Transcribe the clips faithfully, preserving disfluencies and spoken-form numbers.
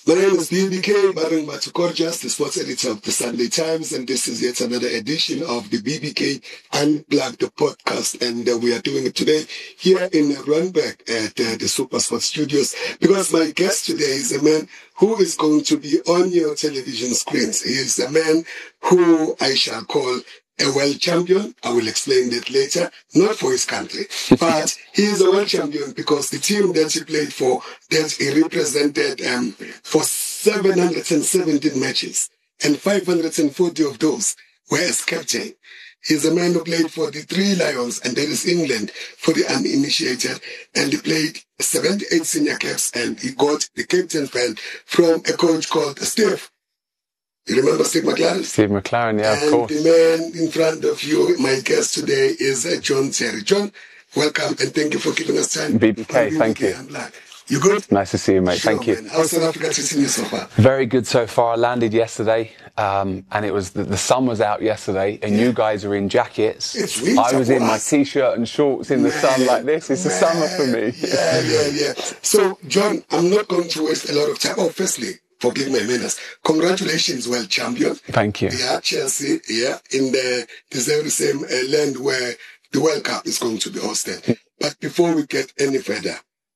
My name is B B K, Bareng Batu Gorgeous, the sports editor of the Sunday Times, and this is yet another edition of the B B K Unplugged podcast, and uh, we are doing it today here in Randburg at uh, the Super Sports Studios, because my guest today is a man who is going to be on your television screens. He is a man who I shall call a world champion. I will explain that later, not for his country, but he is a world champion because the team that he played for, that he represented um, for seven hundred seventeen matches, and five hundred forty of those were as captain. He's a man who played for the Three Lions, and that is England, for the uninitiated, and he played seventy-eight senior caps, and he got the captain's band from a coach called Steve. You remember Steve McLaren? Steve McLaren, yeah, and of course. The man in front of you, my guest today, is uh, John Terry. John, welcome and thank you for giving us time. B B K, thank you. You good? Nice to see you, mate. Sure, thank you. Man. How's South Africa treating you so far? Very good so far. I landed yesterday, um, and it was the, the sun was out yesterday, and yeah. you guys are in jackets. It's winter I was for in us. my t-shirt and shorts in the man, sun like this. It's man. the summer for me. Yeah, yeah, yeah. So, John, I'm not going to waste a lot of time. Oh, firstly, forgive my manners. Congratulations, world champion. Thank you. Yeah, Chelsea, yeah, in the, the very same uh, land where the World Cup is going to be hosted. But before we get any further,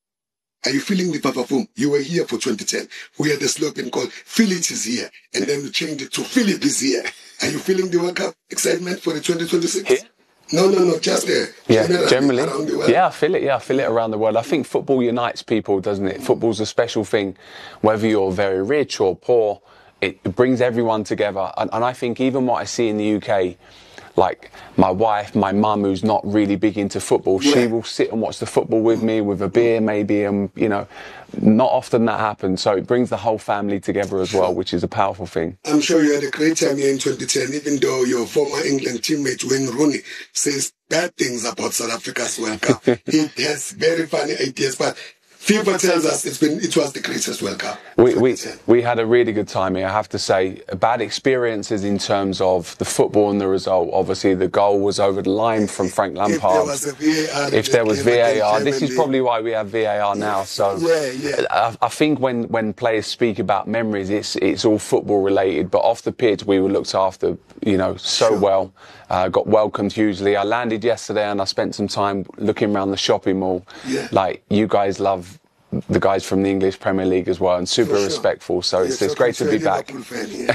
are you feeling the Vavavoom? You were here for twenty ten. We had a slogan called Feel It Is Here, and then we changed it to Philip is Here. Are you feeling the World Cup excitement for the twenty twenty-six? Here? No, no, no, just there. Yeah, generally, generally. around the world. Yeah, I feel it. Yeah, I feel it around the world. I think football unites people, doesn't it? Football's a special thing. Whether you're very rich or poor, it brings everyone together. And, and I think even what I see in the U K, like my wife, my mum, who's not really big into football, yeah. she will sit and watch the football with me with a beer maybe, and you know, not often that happens. So it brings the whole family together as well, which is a powerful thing. I'm sure you had a great time here in twenty ten, even though your former England teammate Wayne Rooney says bad things about South Africa's World Cup. He has very funny ideas, but FIFA tells us it's been it was the greatest World Cup. We, we we had a really good time here, I have to say. Bad experiences in terms of the football and the result. Obviously, the goal was over the line from Frank Lampard. If there was a V A R, if there was V A R, this is probably why we have V A R now. So yeah, yeah. I, I think when, when players speak about memories, it's it's all football related. But off the pitch, we were looked after, you know, so sure. well. Uh, got welcomed hugely. I landed yesterday and I spent some time looking around the shopping mall. Yeah. Like, you guys love the guys from the English Premier League as well, and super sure. respectful. So yeah, it's, it's great to be back. Fan, yeah.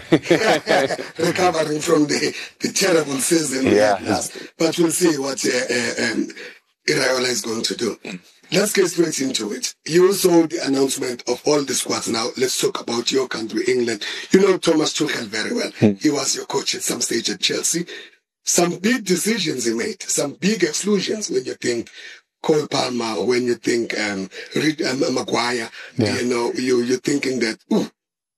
Recovering from the, the terrible season. Yeah. But we'll see what uh, uh, um, Iraola is going to do. Let's get straight into it. You saw the announcement of all the squads. Now, let's talk about your country, England. You know Thomas Tuchel very well. Hmm. He was your coach at some stage at Chelsea. Some big decisions he made, some big exclusions when you think Cole Palmer, or when you think um, Reed, um, Maguire, yeah. you know, you, you're thinking that, ooh,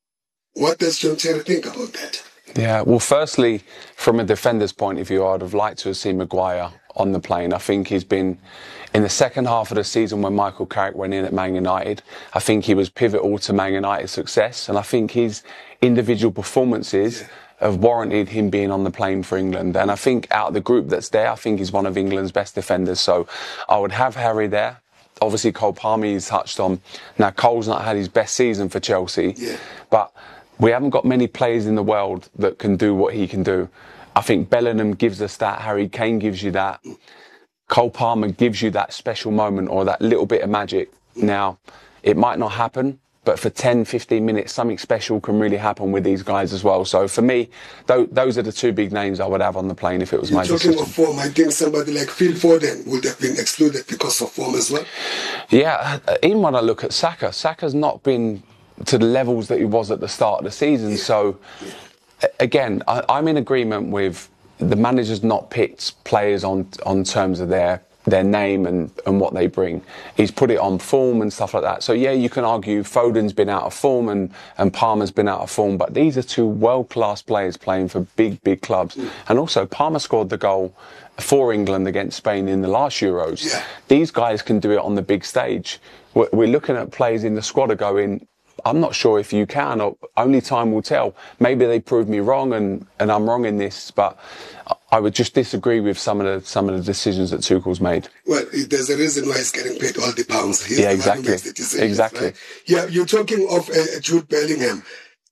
what does John Terry think about that? Yeah, well, firstly, from a defender's point of view, I'd have liked to have seen Maguire on the plane. I think he's been, in the second half of the season when Michael Carrick went in at Man United, I think he was pivotal to Man United's success, and I think his individual performances yeah. have warranted him being on the plane for England. And I think out of the group that's there, I think he's one of England's best defenders. So I would have Harry there. Obviously, Cole Palmer he's touched on. Now, Cole's not had his best season for Chelsea, yeah. but we haven't got many players in the world that can do what he can do. I think Bellingham gives us that. Harry Kane gives you that. Cole Palmer gives you that special moment or that little bit of magic. Now, it might not happen, but for ten, fifteen minutes, something special can really happen with these guys as well. So for me, th- those are the two big names I would have on the plane if it was You're my talking decision. of form, I think somebody like Phil Foden would have been excluded because of form as well. Yeah, even when I look at Saka, Saka's not been to the levels that he was at the start of the season. Yeah. So, again, I, I'm in agreement with the manager's not picked players on on terms of their their name and, and what they bring. He's put it on form and stuff like that. So, yeah, you can argue Foden's been out of form and, and Palmer's been out of form, but these are two world-class players playing for big, big clubs. Mm. And also, Palmer scored the goal for England against Spain in the last Euros. Yeah. These guys can do it on the big stage. We're, we're looking at players in the squad are going, I'm not sure if you can, or only time will tell. Maybe they prove me wrong and, and I'm wrong in this, but I would just disagree with some of the some of the decisions that Tuchel's made. Well, there's a reason why he's getting paid all the pounds. He's yeah, the exactly. one who makes the decisions, exactly. Right? Yeah, you're talking of uh, Jude Bellingham.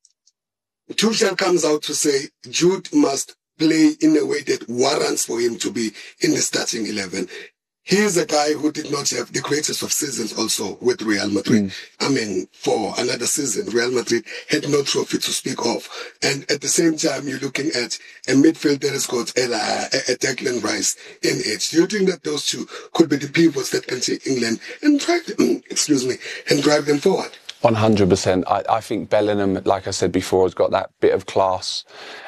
Tuchel comes out to say Jude must play in a way that warrants for him to be in the starting eleven. He is a guy who did not have the greatest of seasons also with Real Madrid. Mm. I mean, for another season, Real Madrid had no trophy to speak of. And at the same time, you're looking at a midfield that has got a, a, a Declan Rice in it. Do you think that those two could be the pivots that can take England and drive them, excuse me, and drive them forward? one hundred percent. I, I think Bellingham, like I said before, has got that bit of class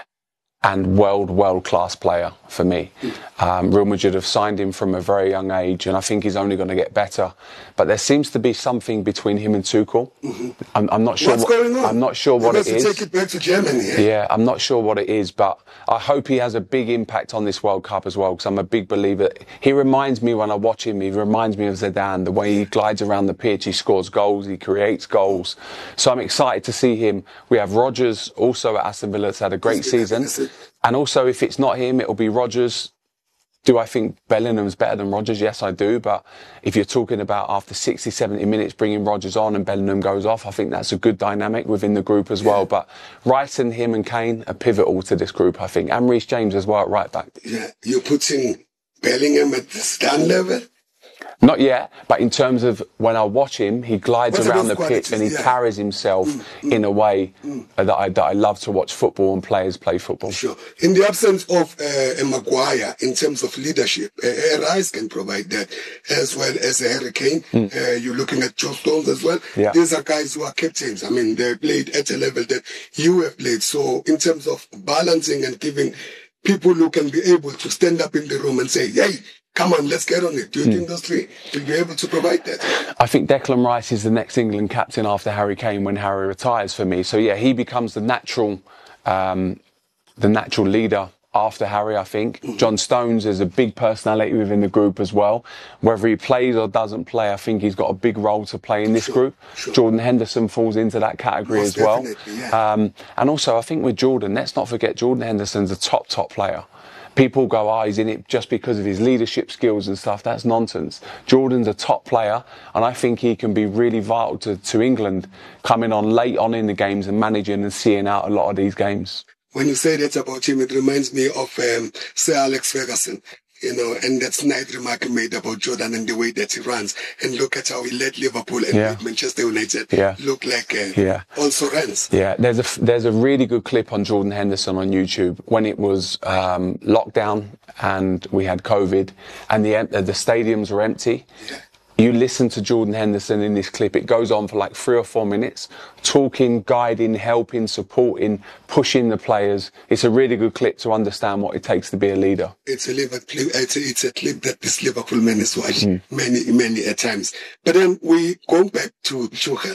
and world, world-class player for me. Um, Real Madrid have signed him from a very young age, and I think he's only going to get better. But there seems to be something between him and Tuchel. Mm-hmm. I'm, I'm not sure. What's what, going on? I'm not sure what it is. Take it back to Germany. Eh? Yeah, I'm not sure what it is, but I hope he has a big impact on this World Cup as well, because I'm a big believer. He reminds me, when I watch him, he reminds me of Zidane. The way he glides around the pitch, he scores goals, he creates goals. So I'm excited to see him. We have Rodgers also at Aston Villa that's had a great season. And also, if it's not him, it'll be Rodgers. Do I think Bellingham's better than Rodgers? Yes, I do. But if you're talking about after sixty, seventy minutes bringing Rodgers on and Bellingham goes off, I think that's a good dynamic within the group as well. But Rice and him and Kane are pivotal to this group, I think. And Reece James as well at right back. Yeah, you're putting Bellingham at the stand level? Not yet, but in terms of when I watch him, he glides What's around the pitch and he yeah. carries himself mm, mm, in a way mm. that, I, that I love to watch football and players play football. Sure. In the absence of uh, a Maguire, in terms of leadership, uh, Rice can provide that, as well as a Harry Kane. Mm. Uh, you're looking at Joe Stones as well. Yeah. These are guys who are captains. I mean, they played at a level that you have played. So in terms of balancing and giving people who can be able to stand up in the room and say, hey, come on, let's get on it. Do you mm. think those three will be able to provide that? I think Declan Rice is the next England captain after Harry Kane when Harry retires for me. So yeah, he becomes the natural, um, the natural leader after Harry, I think. Mm. John Stones is a big personality within the group as well. Whether he plays or doesn't play, I think he's got a big role to play in this sure, group. Sure. Jordan Henderson falls into that category Most as well. Yeah. Um, and also, I think with Jordan, let's not forget Jordan Henderson's a top, top player. People go, oh, he's in it just because of his leadership skills and stuff. That's nonsense. Jordan's a top player, and I think he can be really vital to, to England coming on late on in the games and managing and seeing out a lot of these games. When you say that about him, it reminds me of um, Sir Alex Ferguson. You know, and that's nice remark he made about Jordan and the way that he runs. And look at how he led Liverpool and yeah. made Manchester United yeah. look like uh, yeah. also runs. Yeah, there's a there's a really good clip on Jordan Henderson on YouTube when it was um, lockdown and we had COVID and the the stadiums were empty. Yeah. You listen to Jordan Henderson in this clip, it goes on for like three or four minutes, talking, guiding, helping, supporting, pushing the players. It's a really good clip to understand what it takes to be a leader. It's a Liverpool clip, it's a, it's a clip that this Liverpool man has watched mm. many, many a times. But then we go back to Tuchel.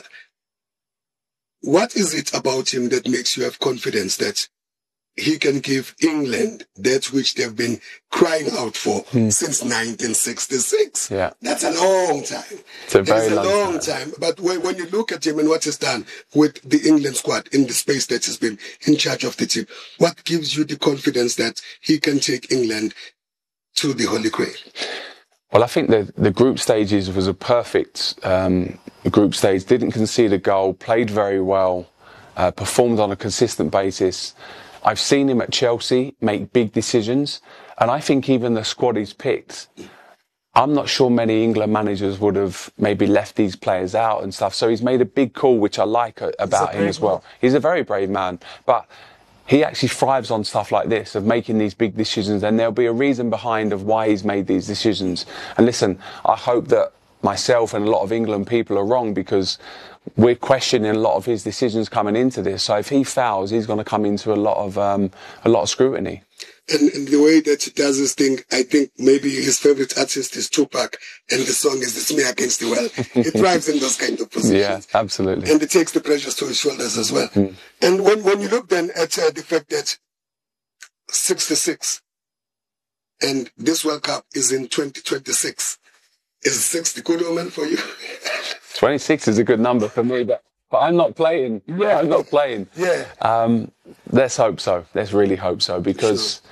What is it about him that makes you have confidence that he can give England that which they've been crying out for mm. since nineteen sixty-six. Yeah. That's a long time. It's a very it's a long, long time. time. But when, when you look at him and what he's done with the England squad in the space that he's been in charge of the team, what gives you the confidence that he can take England to the Holy Grail? Well, I think the, the group stages was a perfect um, group stage. Didn't concede a goal, played very well, uh, performed on a consistent basis. I've seen him at Chelsea make big decisions, and I think even the squad he's picked, I'm not sure many England managers would have maybe left these players out and stuff. So he's made a big call, which I like about him as well. Man. He's a very brave man, but he actually thrives on stuff like this, of making these big decisions, and there'll be a reason behind of why he's made these decisions. And listen, I hope that myself and a lot of England people are wrong, because we're questioning a lot of his decisions coming into this. So if he fouls, he's going to come into a lot of um, a lot of scrutiny. And, and the way that he does this thing, I think maybe his favorite artist is Tupac, and the song is "It's Me Against the World." He thrives in those kind of positions. Yeah, absolutely. And it takes the pressures to his shoulders as well. Mm. And when when you look then at uh, the fact that sixty-six, and this World Cup is in twenty twenty-six, is sixty good omen for you? twenty-six is a good number for me, but, but I'm not playing. Yeah, I'm not playing. Yeah. Um, let's hope so. Let's really hope so, because, sure.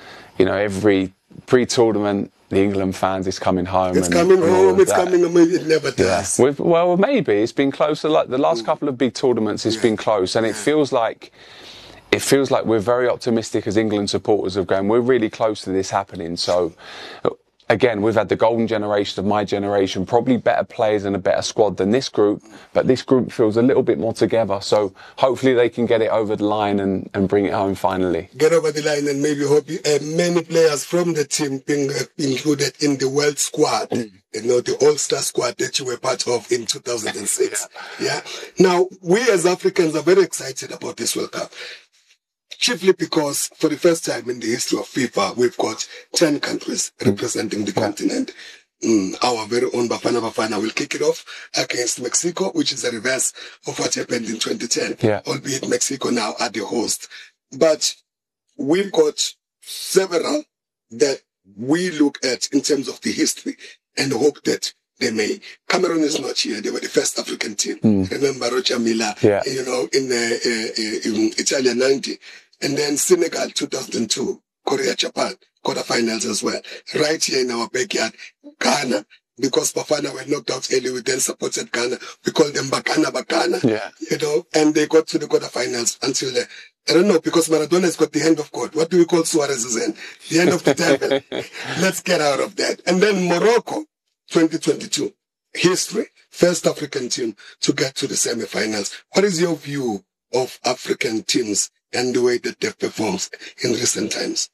you know, every pre-tournament, the England fans is coming home. It's and, coming and home, it's that. coming home, it never does. Yeah. We've, well, maybe. It's been closer. Like the last mm. couple of big tournaments, it's yeah. been close. And yeah. it feels like it feels like we're very optimistic as England supporters of going, we're really close to this happening. So, again, we've had the golden generation of my generation, probably better players and a better squad than this group, but this group feels a little bit more together. So hopefully they can get it over the line and, and bring it home finally. Get over the line and maybe hope uh, many players from the team being uh, included in the world squad, mm. you know, the all-star squad that you were part of in two thousand six. yeah. yeah. Now, we as Africans are very excited about this World Cup. Chiefly because for the first time in the history of FIFA, we've got ten countries representing the continent. Mm, our very own Bafana Bafana will kick it off against Mexico, which is a reverse of what happened in twenty ten, yeah. albeit Mexico now are the host. But we've got several that we look at in terms of the history and hope that they may. Cameroon is not here. They were the first African team. Mm. Remember Roger Milla, yeah. you know, in the uh, uh, in Italia ninety. And then Senegal, two thousand two, Korea, Japan, quarterfinals as well. Right here in our backyard, Ghana, because Bafana were knocked out early, we then supported Ghana. We called them Bakana Bakana, yeah. you know, and they got to the quarterfinals until the, I don't know, because Maradona's got the hand of God. What do we call Suarez's hand? The hand of the devil. Let's get out of that. And then Morocco, twenty twenty-two, history, first African team to get to the semifinals. What is your view of African teams and the way that they've performed in recent times?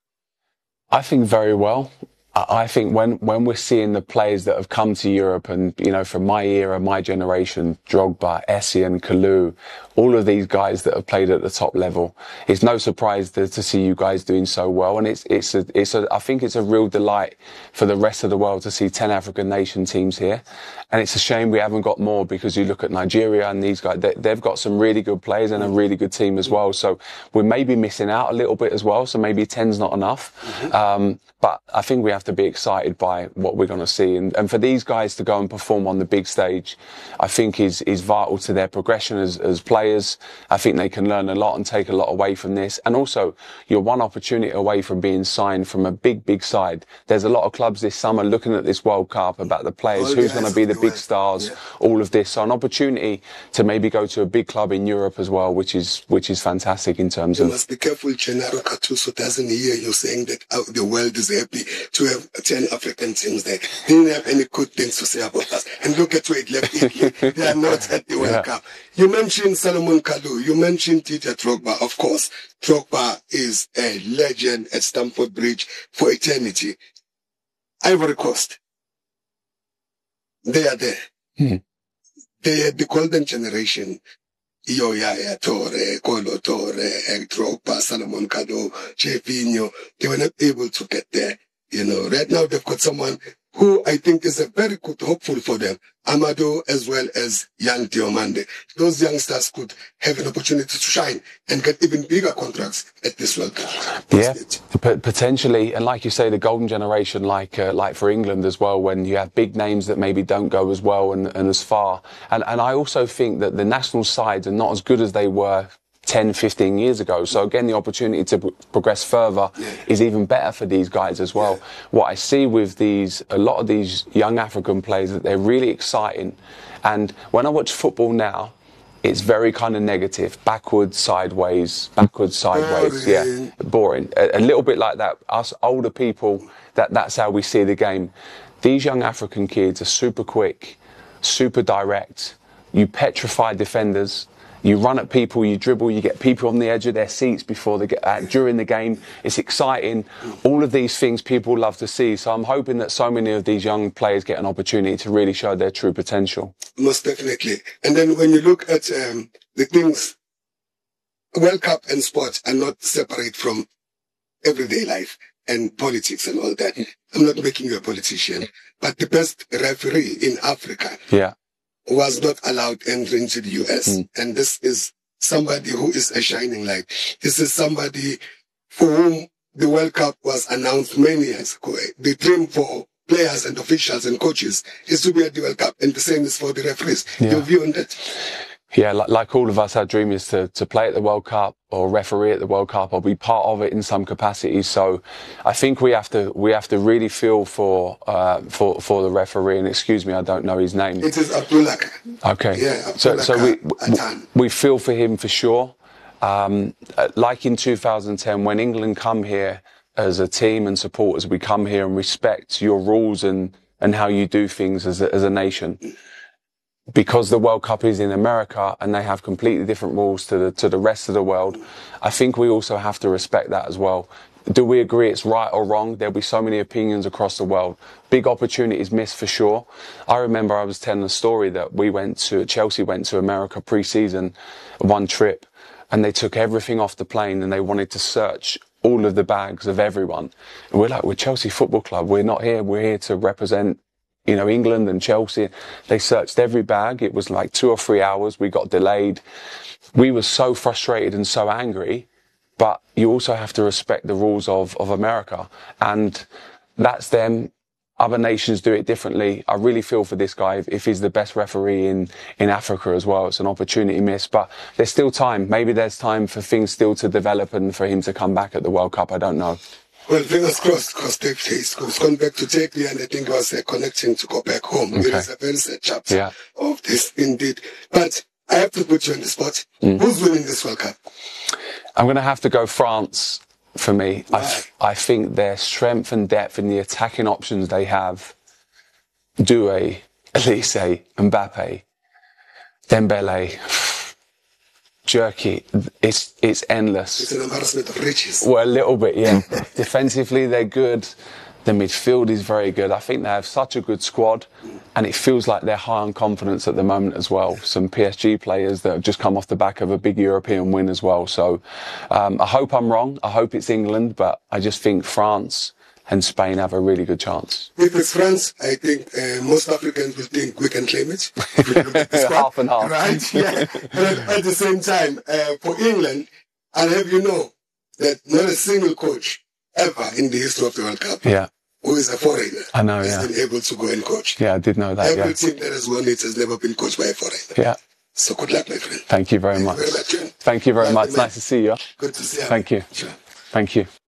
I think very well. I think when, when we're seeing the players that have come to Europe and, you know, from my era, my generation, Drogba, Essien, Kalou, all of these guys that have played at the top level, it's no surprise to, to see you guys doing so well. And it's, it's a, it's a, I think it's a real delight for the rest of the world to see ten African nation teams here. And it's a shame we haven't got more, because you look at Nigeria and these guys, they, they've got some really good players and a really good team as well. So we may be missing out a little bit as well. So maybe ten's not enough. Mm-hmm. Um, but I think we have to be excited by what we're going to see. And, and for these guys to go and perform on the big stage, I think is, is vital to their progression as, as players. I think they can learn a lot and take a lot away from this. And also, you're one opportunity away from being signed from a big, big side. There's a lot of clubs this summer looking at this World Cup about the players, who's going to be the big stars, yeah. all of this. So an opportunity to maybe go to a big club in Europe as well, which is which is fantastic in terms you of... You must be careful, Gennaro Gattuso doesn't hear you saying that uh, the world is happy to have ten African teams there. They didn't have any good things to say about us. And look at where it left Italy. They are not at the World yeah. Cup. You mentioned Salomon Kalou. You mentioned Didier Drogba. Of course, Drogba is a legend at Stamford Bridge for eternity. Ivory Coast. They are there. Hmm. They are the golden generation. Yo Yaya Toure, Kolo Toure, Drogba, Salomon Kalou, Gervinho. They were not able to get there. You know, right now they've got someone who I think is a very good hopeful for them. Amado as well as young Diomande. Those youngsters could have an opportunity to shine and get even bigger contracts at this World Cup. Yeah, P- potentially. And like you say, the golden generation, like uh, like for England as well, when you have big names that maybe don't go as well and, and as far. And, and I also think that the national sides are not as good as they were ten, fifteen years ago. So again, the opportunity to p- progress further yeah. is even better for these guys as well. Yeah. What I see with these, a lot of these young African players, that they're really exciting. And when I watch football now, it's very kind of negative, backwards, sideways, backwards, sideways. Boring. Yeah, boring. A, a little bit like that. Us older people, that that's how we see the game. These young African kids are super quick, super direct. You petrify defenders. You run at people, you dribble, you get people on the edge of their seats before they get uh, during the game. It's exciting. All of these things people love to see. So I'm hoping that so many of these young players get an opportunity to really show their true potential. Most definitely. And then when you look at um, the things, World Cup and sports are not separate from everyday life and politics and all that. I'm not making you a politician, but the best referee in Africa. Yeah. was not allowed entry into the U S. Mm. And this is somebody who is a shining light. This is somebody for whom the World Cup was announced many years ago. The dream for players and officials and coaches is to be at the World Cup, and the same is for the referees. Yeah. Your view on that? Yeah, like, like all of us, our dream is to, to play at the World Cup or referee at the World Cup or be part of it in some capacity. So I think we have to we have to really feel for uh, for for the referee. And excuse me, I don't know his name. It is Abdullah. Okay. Yeah, so Abdullah so we Atan. we feel for him for sure. Um, like in two thousand ten, when England come here as a team and supporters, we come here and respect your rules and and how you do things as a, as a nation. Because the World Cup is in America and they have completely different rules to the to the rest of the world, I think we also have to respect that as well. Do we agree it's right or wrong? There'll be so many opinions across the world. Big opportunities missed for sure. I remember I was telling a story that we went to, Chelsea went to America pre-season, one trip, and they took everything off the plane and they wanted to search all of the bags of everyone. And we're like, we're Chelsea Football Club. We're not here. We're here to represent, you know, England and Chelsea. They searched every bag. It was like two or three hours. We got delayed. We were so frustrated and so angry, but you also have to respect the rules of, of America. And that's them. Other nations do it differently. I really feel for this guy. If, if he's the best referee in, in Africa as well, it's an opportunity missed. But there's still time. Maybe there's time for things still to develop and for him to come back at the World Cup. I don't know. Well, fingers crossed, because he's gone back to Turkey and I think he was uh, connecting to go back home. Okay. It is a very sad chapter yeah. of this indeed. But I have to put you on the spot. Mm. Who's winning this World Cup? I'm going to have to go France for me. I, I think their strength and depth in the attacking options they have, Doué, Elise, Mbappe, Dembele, Jerky, it's it's endless. It's an embarrassment of riches. Well, a little bit, yeah. Defensively, they're good. The midfield is very good. I think they have such a good squad, and it feels like they're high on confidence at the moment as well. Some P S G players that have just come off the back of a big European win as well. So um, I hope I'm wrong. I hope it's England, but I just think France and Spain have a really good chance. If it's France, I think uh, most Africans will think we can claim it. Half and half. Right? Yeah. But at the same time, uh, for England, I'll have you know that not a single coach ever in the history of the World Cup yeah. who is a foreigner I know, has yeah. been able to go and coach. Yeah, I did know that, Every yeah. team that has won it has never been coached by a foreigner. Yeah. So good luck, my friend. Thank you very Thank much. You very much. Thank you very much. Nice to see you. Good to see you. Thank you. Sure. Thank you.